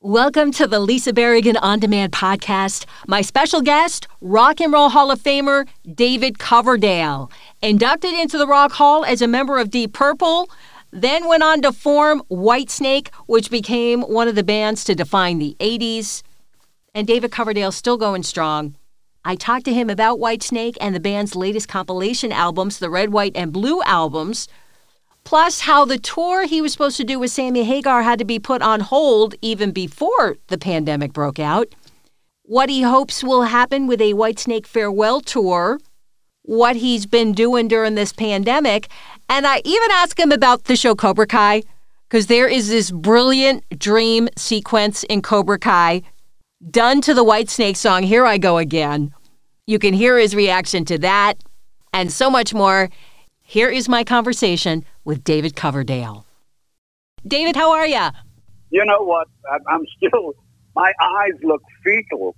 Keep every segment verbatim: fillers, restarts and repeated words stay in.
Welcome to the Lisa Berrigan On Demand podcast. My special guest, Rock and Roll Hall of Famer David Coverdale. Inducted into the Rock Hall as a member of Deep Purple, then went on to form Whitesnake, which became one of the bands to define the eighties. And David Coverdale's still going strong. I talked to him about Whitesnake and the band's latest compilation albums, the Red, White, and Blue albums, plus how the tour he was supposed to do with Sammy Hagar had to be put on hold even before the pandemic broke out, what he hopes will happen with a Whitesnake farewell tour, what he's been doing during this pandemic, and I even asked him about the show Cobra Kai, because there is this brilliant dream sequence in Cobra Kai done to the Whitesnake song, Here I Go Again. You can hear his reaction to that and so much more. Here is my conversation with David Coverdale. David, how are you? You know what? I'm still, my eyes look fetal.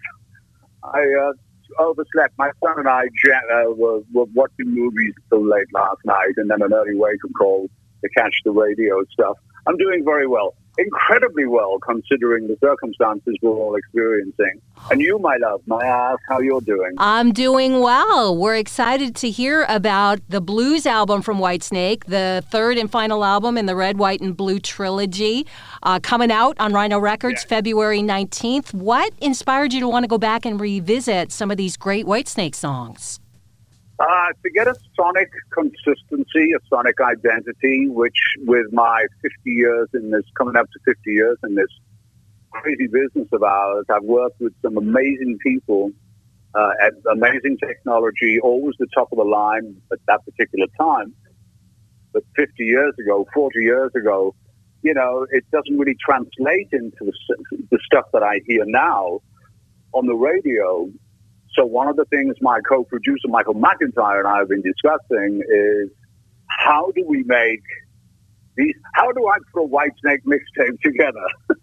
I uh, overslept. My son and I uh, were, were watching movies till late last night and then an early wake-up call to catch the radio stuff. I'm doing very well. Incredibly well, considering the circumstances we're all experiencing. And you, my love, may I ask how you're doing? I'm doing well. We're excited to hear about the blues album from Whitesnake, the third and final album in the Red, White, and Blue trilogy, uh, coming out on Rhino Records, yes. February nineteenth. What inspired you to want to go back and revisit some of these great Whitesnake songs? Uh, to get a sonic consistency, a sonic identity, which with my fifty years in this, coming up to fifty years in this crazy business of ours, I've worked with some amazing people, uh, at amazing technology, always the top of the line at that particular time. But fifty years ago, forty years ago, you know, it doesn't really translate into the, the stuff that I hear now on the radio. So one of the things my co-producer, Michael McIntyre, and I have been discussing is how do we make these, how do I put a Whitesnake mixtape together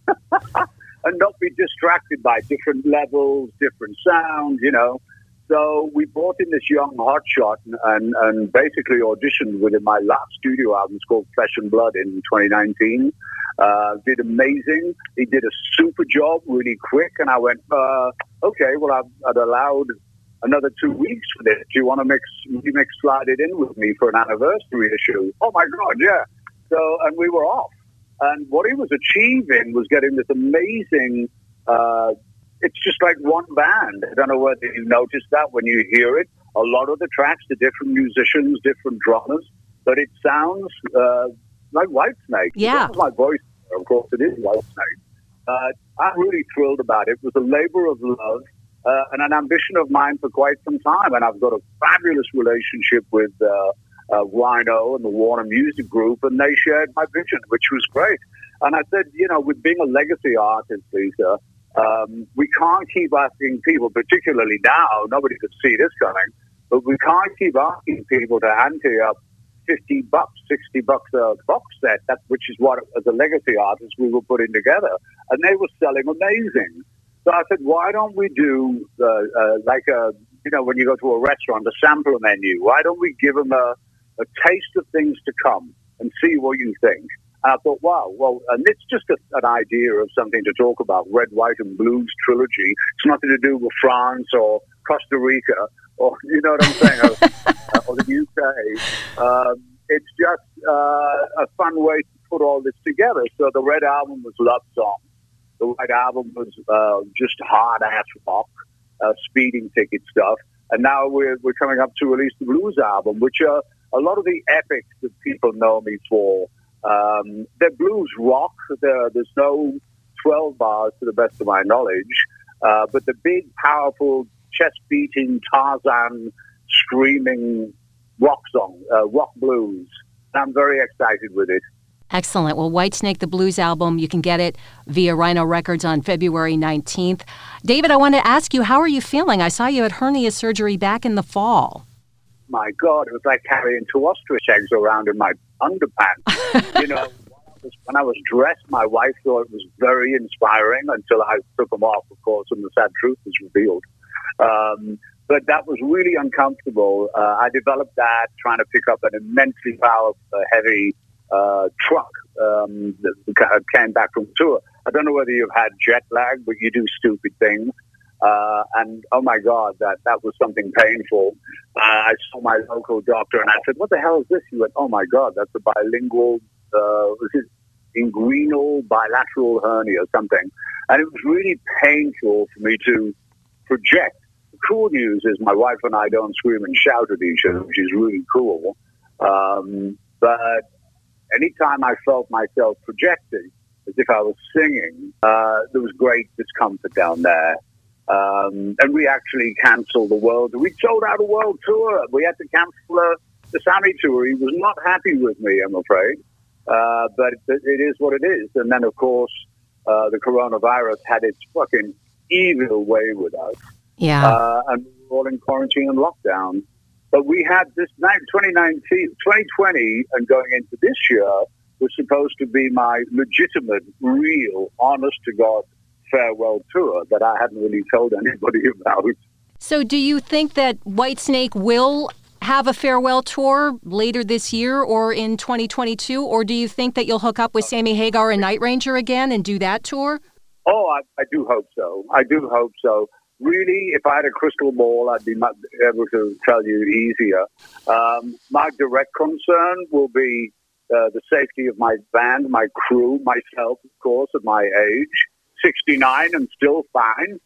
and not be distracted by different levels, different sounds, you know? So we brought in this young hotshot and, and, and basically auditioned with him. My last studio album is called Flesh and Blood in twenty nineteen. Uh, did amazing. He did a super job really quick. And I went, uh, okay, well, I've, I've allowed another two weeks for this. Do you want to mix, remix, slide it in with me for an anniversary issue? Oh, my God, yeah. So, and we were off. And what he was achieving was getting this amazing, uh, it's just like one band. I don't know whether you noticed that when you hear it. A lot of the tracks are different musicians, different drummers, but it sounds uh, like Whitesnake. Yeah. My voice, of course, it is Whitesnake. Uh, I'm really thrilled about it. It was a labor of love uh, and an ambition of mine for quite some time. And I've got a fabulous relationship with uh, uh, Rhino and the Warner Music Group, and they shared my vision, which was great. And I said, you know, with being a legacy artist, Lisa, um, we can't keep asking people, particularly now, nobody could see this coming, but we can't keep asking people to ante up fifty bucks, sixty bucks a box set, that, which is what, as a legacy artist, we were putting together. And they were selling amazing. So I said, why don't we do, uh, uh, like a, you know, when you go to a restaurant, a sampler menu, why don't we give them a, a taste of things to come and see what you think? And I thought, wow, well, and it's just a, an idea of something to talk about, Red, White, and Blues trilogy. It's nothing to do with France or Costa Rica or, you know what I'm saying, or, or the U K. Um, it's just uh, a fun way to put all this together. So the Red album was love song. The White album was uh, just hard-ass rock, uh, speeding ticket stuff. And now we're, we're coming up to release the Blues album, which are a lot of the epics that people know me for. Um, they're blues rock. They're, there's no twelve bars to the best of my knowledge. Uh, but the big, powerful, chest-beating, Tarzan, screaming rock song, uh, rock blues. I'm very excited with it. Excellent. Well, Whitesnake, the blues album, you can get it via Rhino Records on February nineteenth. David, I want to ask you, how are you feeling? I saw you had hernia surgery back in the fall. My God, it was like carrying two ostrich eggs around in my underpants. You know, when I was dressed, my wife thought it was very inspiring until I took them off, of course, and the sad truth was revealed. Um, but that was really uncomfortable. Uh, I developed that trying to pick up an immensely powerful, heavy uh, truck um, that came back from tour. I don't know whether you've had jet lag, but you do stupid things. Uh, and, oh, my God, that, that was something painful. Uh, I saw my local doctor, and I said, what the hell is this? He went, oh, my God, that's a bilingual, uh, was it inguinal bilateral hernia or something. And it was really painful for me to project. The cool news is my wife and I don't scream and shout at each other, which is really cool. Um, but anytime I felt myself projecting, as if I was singing, uh, there was great discomfort down there. Um, and we actually canceled the world. We sold out a world tour. We had to cancel uh, the Sammy tour. He was not happy with me, I'm afraid. Uh, but it, it is what it is. And then, of course, uh, the coronavirus had its fucking evil way with us. Yeah. Uh, and we were all in quarantine and lockdown. But we had this night, twenty nineteen, twenty twenty, and going into this year was supposed to be my legitimate, real, honest-to-God farewell tour that I hadn't really told anybody about. So do you think that Whitesnake will have a farewell tour later this year or in twenty twenty-two? Or do you think that you'll hook up with Sammy Hagar and Night Ranger again and do that tour? Oh, I, I do hope so. I do hope so. Really, if I had a crystal ball, I'd be able to tell you easier. Um, my direct concern will be uh, the safety of my band, my crew, myself, of course, at my age. sixty-nine and still fine.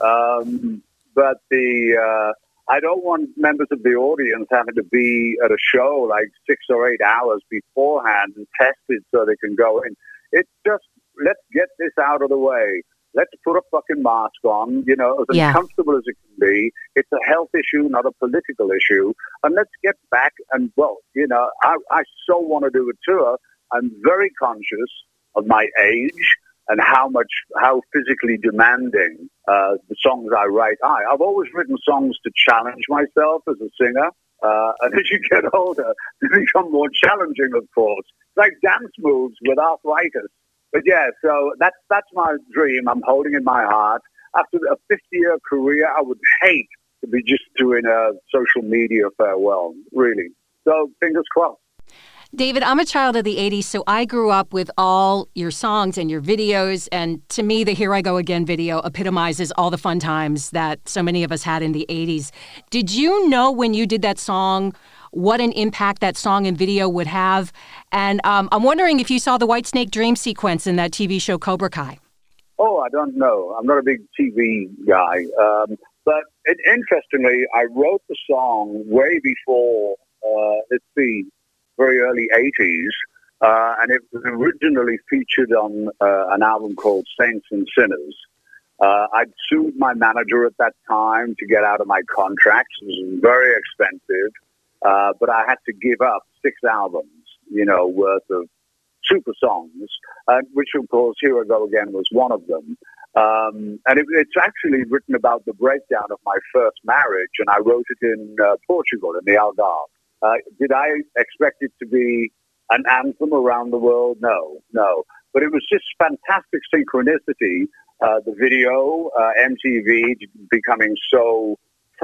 Um, but the uh, I don't want members of the audience having to be at a show like six or eight hours beforehand and tested so they can go in. It's just, let's get this out of the way. Let's put a fucking mask on, you know, as yeah. uncomfortable as it can be. It's a health issue, not a political issue. And let's get back and, well, you know, I, I so want to do a tour. I'm very conscious of my age and how much, how physically demanding uh, the songs I write are. I've always written songs to challenge myself as a singer. Uh, and as you get older, they become more challenging, of course. It's like dance moves with arthritis. But yeah, so that's that's my dream. I'm holding in my heart. After a fifty-year career, I would hate to be just doing a social media farewell, really. So fingers crossed. David, I'm a child of the eighties, so I grew up with all your songs and your videos. And to me, the Here I Go Again video epitomizes all the fun times that so many of us had in the eighties. Did you know when you did that song what an impact that song and video would have? And um, I'm wondering if you saw the Whitesnake dream sequence in that T V show Cobra Kai. Oh, I don't know. I'm not a big T V guy. Um, but it, interestingly, I wrote the song way before, uh, let's see, very early eighties. Uh, and it was originally featured on uh, an album called Saints and Sinners. Uh, I'd sued my manager at that time to get out of my contracts. It was very expensive. Uh, but I had to give up six albums, you know, worth of super songs, uh, which, of course, Here I Go Again was one of them. Um, and it, it's actually written about the breakdown of my first marriage, and I wrote it in uh, Portugal, in the Algarve. Uh, did I expect it to be an anthem around the world? No, no. But it was just fantastic synchronicity. Uh, the video, uh, M T V becoming so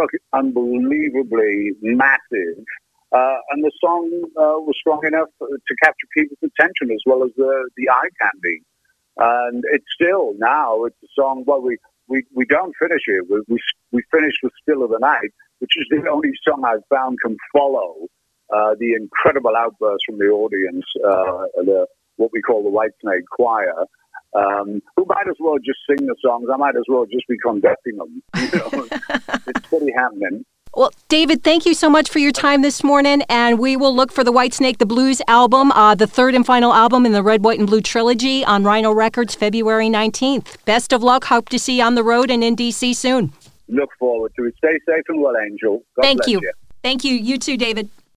unbelievably massive, uh, and the song uh, was strong enough to capture people's attention as well as the, the eye candy. And it's still now, it's a song, well, we, we, we don't finish it. We, we, we finish with Still of the Night, which is the only song I've found can follow uh, the incredible outburst from the audience, uh, the what we call the Whitesnake Choir. Um, who might as well just sing the songs. I might as well just be conducting them. You know? It's pretty happening. Well, David, thank you so much for your time this morning, and we will look for the Whitesnake the Blues album, uh, the third and final album in the Red, White, and Blue trilogy on Rhino Records, February nineteenth. Best of luck. Hope to see you on the road and in D C soon. Look forward to it. Stay safe and well, Angel. God Thank bless you. you. Thank you. You too, David.